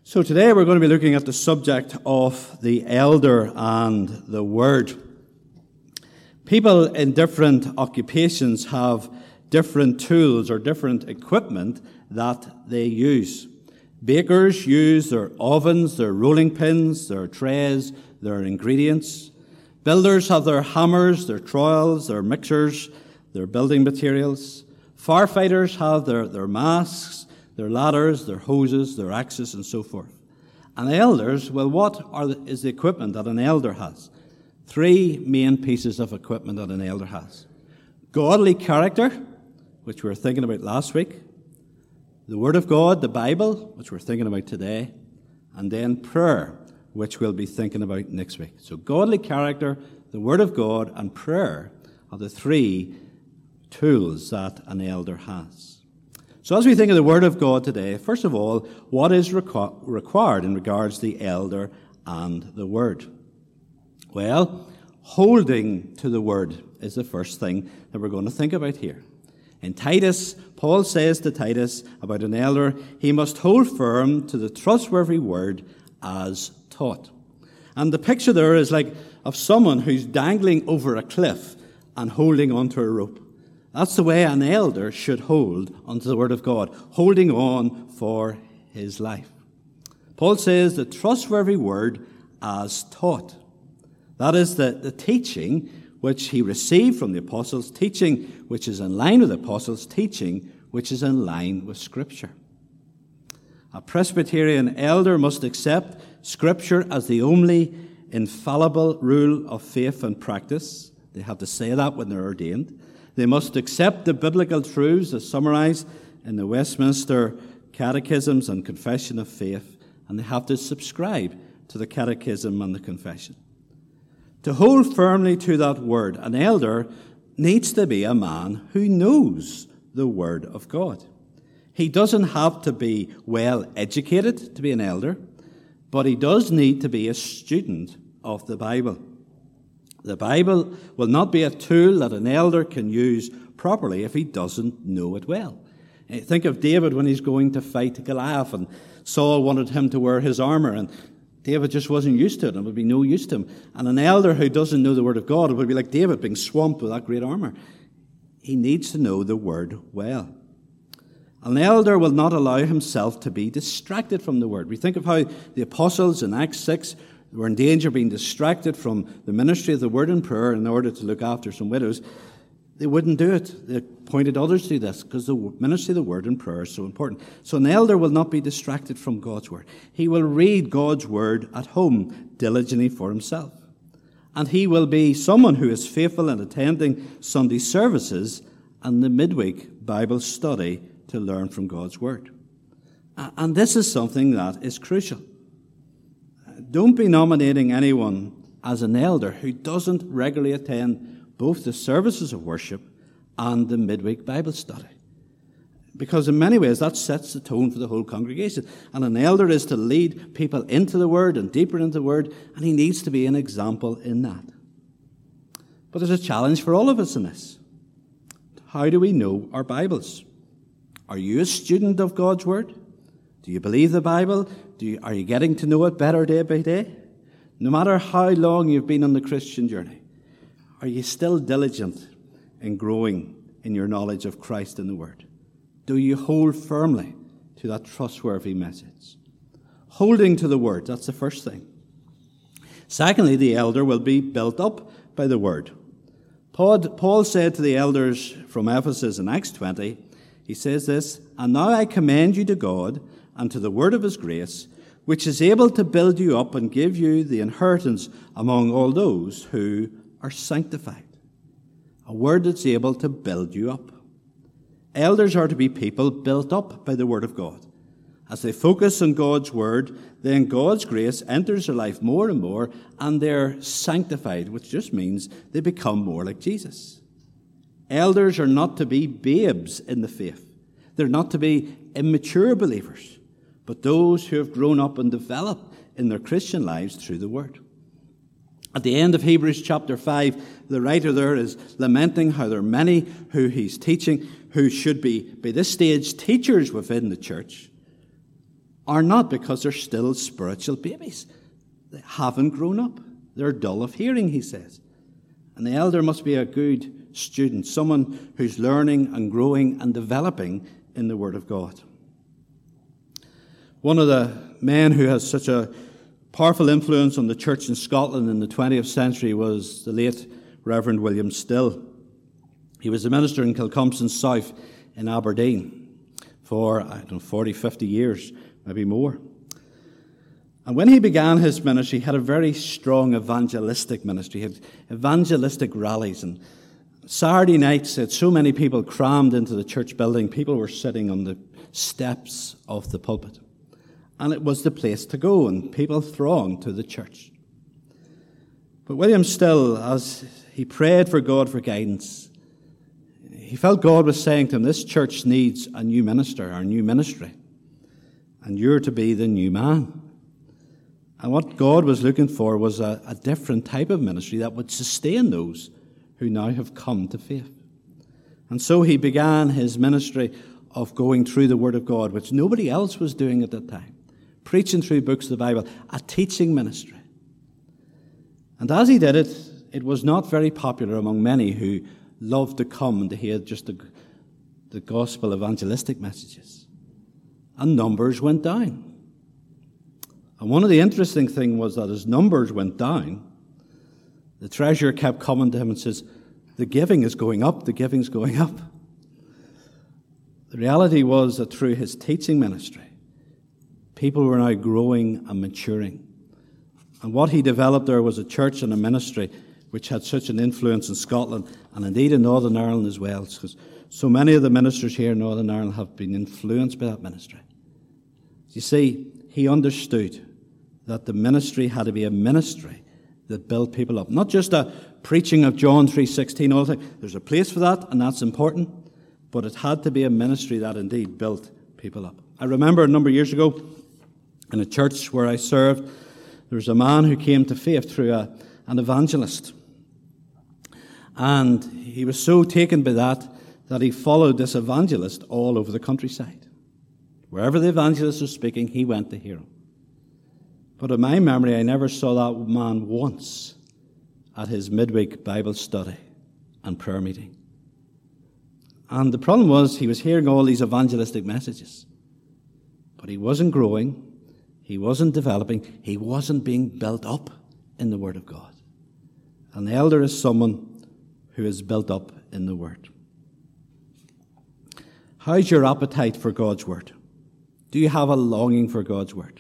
So today we're going to be looking at the subject of the elder and the word. People in different occupations have different tools or different equipment that they use. Bakers use their ovens, their rolling pins, their trays, their ingredients. Builders have their hammers, their trowels, their mixers, their building materials. Firefighters have their masks, their ladders, their hoses, their axes, and so forth. And elders, well, is the equipment that an elder has? Three main pieces of equipment that an elder has. Godly character, which we were thinking about last week. The Word of God, the Bible, which we're thinking about today. And then prayer, which we'll be thinking about next week. So godly character, the Word of God, and prayer are the three tools that an elder has. So as we think of the Word of God today, first of all, what is required in regards to the elder and the Word? Well, holding to the Word is the first thing that we're going to think about here. In Titus, Paul says to Titus about an elder, he must hold firm to the trustworthy Word as taught. And the picture there is like of someone who's dangling over a cliff and holding onto a rope. That's the way an elder should hold onto the Word of God, holding on for his life. Paul says the trustworthy Word as taught. That is the teaching which he received from the apostles, teaching which is in line with the apostles, teaching which is in line with Scripture. A Presbyterian elder must accept Scripture as the only infallible rule of faith and practice. They have to say that when they're ordained. They must accept the biblical truths as summarized in the Westminster Catechisms and Confession of Faith, and they have to subscribe to the Catechism and the Confession. To hold firmly to that word, an elder needs to be a man who knows the Word of God. He doesn't have to be well educated to be an elder, but he does need to be a student of the Bible. The Bible will not be a tool that an elder can use properly if he doesn't know it well. Think of David when he's going to fight Goliath, and Saul wanted him to wear his armor, and David just wasn't used to it, and it would be no use to him. And an elder who doesn't know the Word of God, it would be like David being swamped with that great armor. He needs to know the Word well. An elder will not allow himself to be distracted from the Word. We think of how the apostles in Acts 6 were in danger of being distracted from the ministry of the Word and prayer in order to look after some widows. They wouldn't do it. They pointed others to this because the ministry of the Word and prayer is so important. So an elder will not be distracted from God's Word. He will read God's Word at home diligently for himself. And he will be someone who is faithful in attending Sunday services and the midweek Bible study to learn from God's Word. And this is something that is crucial. Don't be nominating anyone as an elder who doesn't regularly attend both the services of worship and the midweek Bible study. Because in many ways that sets the tone for the whole congregation. And an elder is to lead people into the Word and deeper into the Word, and he needs to be an example in that. But there's a challenge for all of us in this. How do we know our Bibles? Are you a student of God's Word? Do you believe the Bible? Are you getting to know it better day by day? No matter how long you've been on the Christian journey, are you still diligent in growing in your knowledge of Christ and the Word? Do you hold firmly to that trustworthy message? Holding to the Word, that's the first thing. Secondly, the elder will be built up by the Word. Paul said to the elders from Ephesus in Acts 20, he says this, "And now I commend you to God and to the word of his grace, which is able to build you up and give you the inheritance among all those who are sanctified." A word that's able to build you up. Elders are to be people built up by the Word of God. As they focus on God's Word, then God's grace enters their life more and more, and they're sanctified, which just means they become more like Jesus. Elders are not to be babes in the faith. They're not to be immature believers, but those who have grown up and developed in their Christian lives through the Word. At the end of Hebrews chapter 5, the writer there is lamenting how there are many who he's teaching who should be, by this stage, teachers within the church, are not, because they're still spiritual babies. They haven't grown up. They're dull of hearing, he says. And the elder must be a good student, someone who's learning and growing and developing in the Word of God. One of the men who has such a powerful influence on the church in Scotland in the 20th century was the late Reverend William Still. He was a minister in Kilcompson South in Aberdeen for, 40, 50 years, maybe more. And when he began his ministry, he had a very strong evangelistic ministry. He had evangelistic rallies. And Saturday nights, he had so many people crammed into the church building, people were sitting on the steps of the pulpit. And it was the place to go, and people thronged to the church. But William Still, as he prayed for God for guidance, he felt God was saying to him, this church needs a new minister, or a new ministry. And you're to be the new man. And what God was looking for was a different type of ministry that would sustain those who now have come to faith. And so he began his ministry of going through the Word of God, which nobody else was doing at that time. Preaching through books of the Bible, a teaching ministry. And as he did it, it was not very popular among many who loved to come and to hear just the gospel evangelistic messages. And numbers went down. And one of the interesting things was that as numbers went down, the treasurer kept coming to him and says, the giving is going up, the giving's going up. The reality was that through his teaching ministry, people were now growing and maturing. And what he developed there was a church and a ministry which had such an influence in Scotland and indeed in Northern Ireland as well, because so many of the ministers here in Northern Ireland have been influenced by that ministry. You see, he understood that the ministry had to be a ministry that built people up. Not just a preaching of John 3:16 all the time. There's a place for that, and that's important, but it had to be a ministry that indeed built people up. I remember a number of years ago, in a church where I served, there was a man who came to faith through an evangelist. And he was so taken by that he followed this evangelist all over the countryside. Wherever the evangelist was speaking, he went to hear him. But in my memory, I never saw that man once at his midweek Bible study and prayer meeting. And the problem was he was hearing all these evangelistic messages. But he wasn't growing. He wasn't developing. He wasn't being built up in the Word of God. An elder is someone who is built up in the Word. How's your appetite for God's Word? Do you have a longing for God's Word?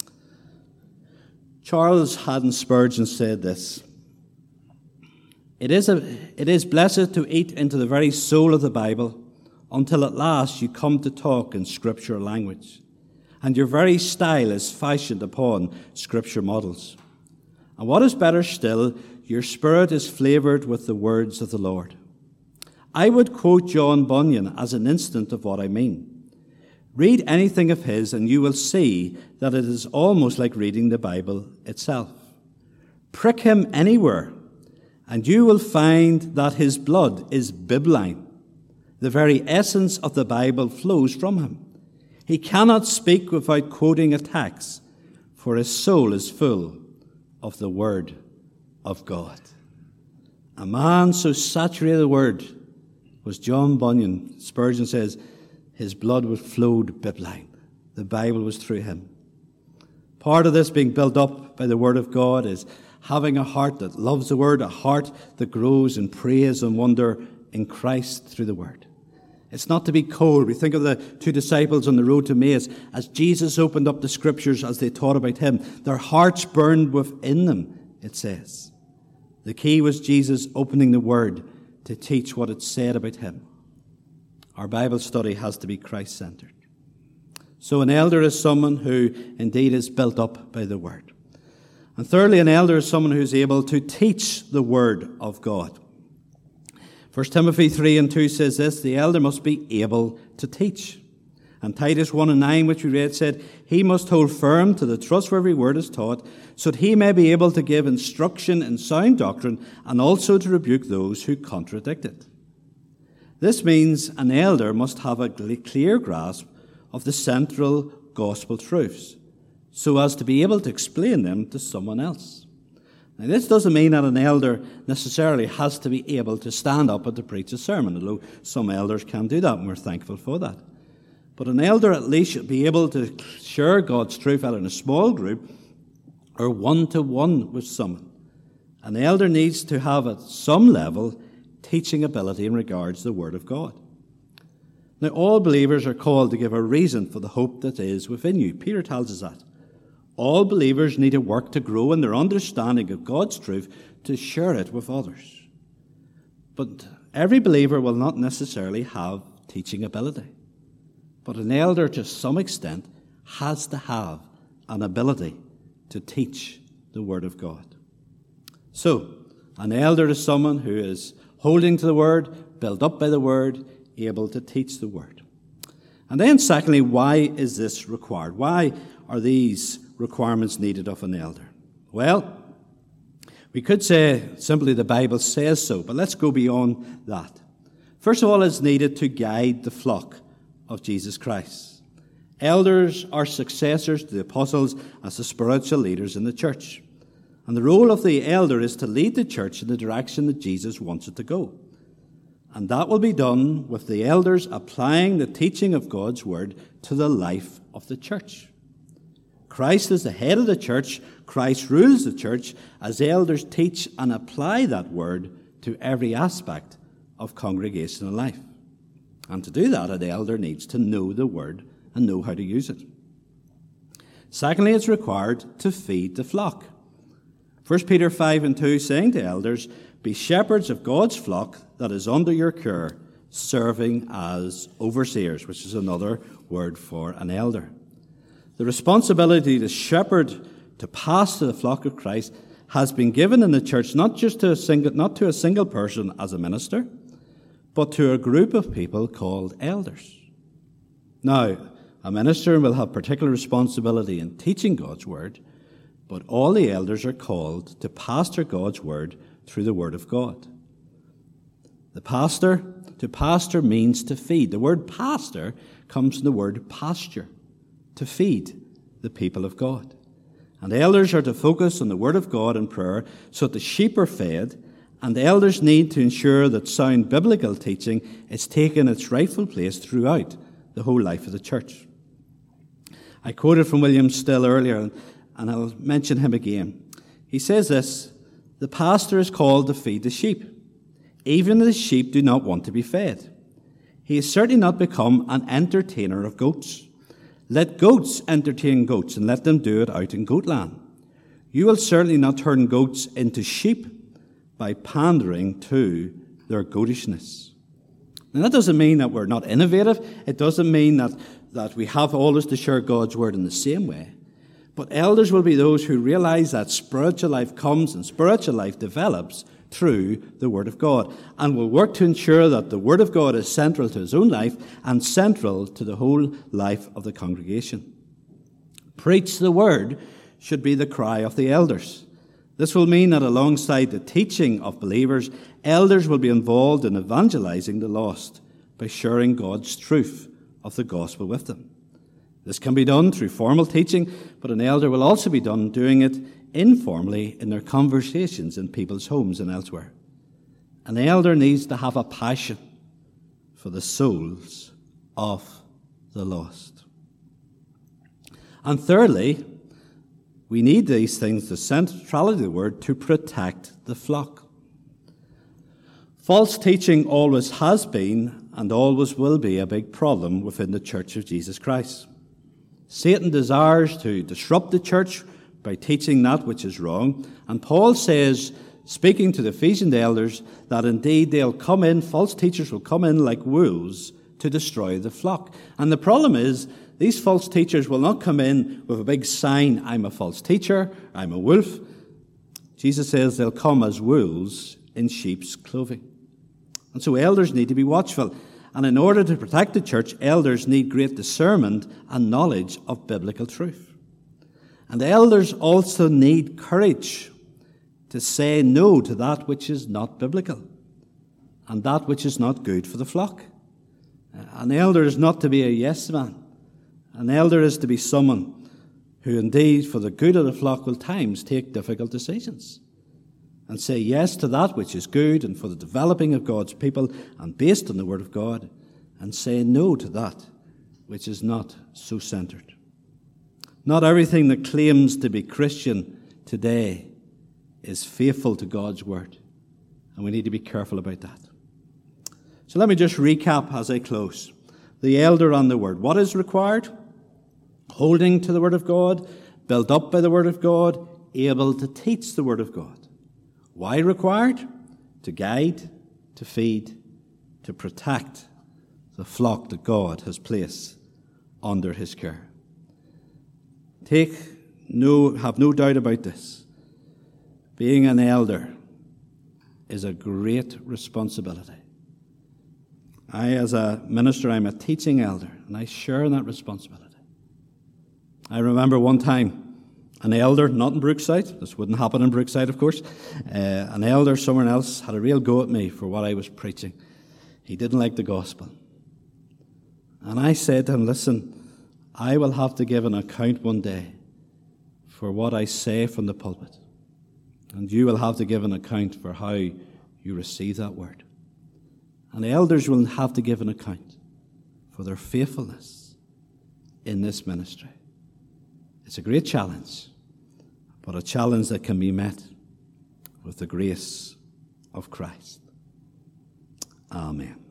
Charles Haddon Spurgeon said this: It is blessed to eat into the very soul of the Bible until at last you come to talk in Scripture language, and your very style is fashioned upon Scripture models. And what is better still, your spirit is flavoured with the words of the Lord. I would quote John Bunyan as an instance of what I mean. Read anything of his and you will see that it is almost like reading the Bible itself. Prick him anywhere and you will find that his blood is bibline. The very essence of the Bible flows from him. He cannot speak without quoting a text, for his soul is full of the Word of God. A man so saturated with the Word was John Bunyan. Spurgeon says his blood was flowed bibline. The Bible was through him. Part of this being built up by the Word of God is having a heart that loves the Word, a heart that grows in praise and wonder in Christ through the Word. It's not to be cold. We think of the two disciples on the road to Emmaus. As Jesus opened up the Scriptures as they taught about him, their hearts burned within them, it says. The key was Jesus opening the Word to teach what it said about him. Our Bible study has to be Christ-centered. So an elder is someone who indeed is built up by the Word. And thirdly, an elder is someone who is able to teach the Word of God. 1 Timothy 3:2 says this: the elder must be able to teach. And Titus 1:9, which we read, said, he must hold firm to the trust where every word is taught, so that he may be able to give instruction in sound doctrine, and also to rebuke those who contradict it. This means an elder must have a clear grasp of the central gospel truths, so as to be able to explain them to someone else. Now, this doesn't mean that an elder necessarily has to be able to stand up and to preach a sermon, although some elders can do that, and we're thankful for that. But an elder at least should be able to share God's truth either in a small group or one-to-one with someone. An elder needs to have at some level teaching ability in regards to the Word of God. Now, all believers are called to give a reason for the hope that is within you. Peter tells us that. All believers need to work to grow in their understanding of God's truth to share it with others. But every believer will not necessarily have teaching ability. But an elder, to some extent, has to have an ability to teach the Word of God. So, an elder is someone who is holding to the Word, built up by the Word, able to teach the Word. And then secondly, why is this required? Why are these requirements needed of an elder? Well, we could say simply the Bible says so, but let's go beyond that. First of all, it's needed to guide the flock of Jesus Christ. Elders are successors to the apostles as the spiritual leaders in the church. And the role of the elder is to lead the church in the direction that Jesus wants it to go. And that will be done with the elders applying the teaching of God's Word to the life of the church. Christ is the head of the church. Christ rules the church as elders teach and apply that Word to every aspect of congregational life. And to do that, an elder needs to know the Word and know how to use it. Secondly, it's required to feed the flock. 1 Peter 5:2 saying to elders, "Be shepherds of God's flock that is under your care, serving as overseers," which is another word for an elder. The responsibility to shepherd, to pastor the flock of Christ, has been given in the church not to a single person as a minister, but to a group of people called elders. Now, a minister will have particular responsibility in teaching God's Word, but all the elders are called to pastor God's Word through the Word of God. To pastor means to feed. The word pastor comes from the word pasture, to feed the people of God. And elders are to focus on the Word of God and prayer so that the sheep are fed, and the elders need to ensure that sound biblical teaching is taking its rightful place throughout the whole life of the church. I quoted from William Still earlier, and I'll mention him again. He says this: "The pastor is called to feed the sheep, even if the sheep do not want to be fed. He has certainly not become an entertainer of goats. Let goats entertain goats, and let them do it out in goatland. You will certainly not turn goats into sheep by pandering to their goatishness." And that doesn't mean that we're not innovative. It doesn't mean that we have always to share God's Word in the same way. But elders will be those who realize that spiritual life comes and spiritual life develops through the Word of God, and will work to ensure that the Word of God is central to his own life and central to the whole life of the congregation. Preach the Word should be the cry of the elders. This will mean that alongside the teaching of believers, elders will be involved in evangelizing the lost by sharing God's truth of the gospel with them. This can be done through formal teaching, but an elder will also be doing it informally in their conversations in people's homes and elsewhere. An elder needs to have a passion for the souls of the lost. And thirdly, we need these things, the centrality of the Word, to protect the flock. False teaching always has been and always will be a big problem within the Church of Jesus Christ. Satan desires to disrupt the church by teaching that which is wrong. And Paul says, speaking to the Ephesian elders, that indeed false teachers will come in like wolves to destroy the flock. And the problem is, these false teachers will not come in with a big sign, "I'm a false teacher, I'm a wolf." Jesus says they'll come as wolves in sheep's clothing. And so elders need to be watchful. And in order to protect the church, elders need great discernment and knowledge of biblical truth. And elders also need courage to say no to that which is not biblical and that which is not good for the flock. An elder is not to be a yes man. An elder is to be someone who indeed, for the good of the flock, will times take difficult decisions and say yes to that which is good and for the developing of God's people and based on the Word of God, and say no to that which is not so centered. Not everything that claims to be Christian today is faithful to God's Word, and we need to be careful about that. So let me just recap as I close. The elder and the Word. What is required? Holding to the Word of God, built up by the Word of God, able to teach the Word of God. Why required? To guide, to feed, to protect the flock that God has placed under his care. Have no doubt about this. Being an elder is a great responsibility. As a minister, I'm a teaching elder, and I share in that responsibility. I remember one time, an elder, not in Brookside, this wouldn't happen in Brookside, of course, an elder somewhere else had a real go at me for what I was preaching. He didn't like the gospel. And I said to him, listen, I will have to give an account one day for what I say from the pulpit. And you will have to give an account for how you receive that word. And the elders will have to give an account for their faithfulness in this ministry. It's a great challenge, but a challenge that can be met with the grace of Christ. Amen.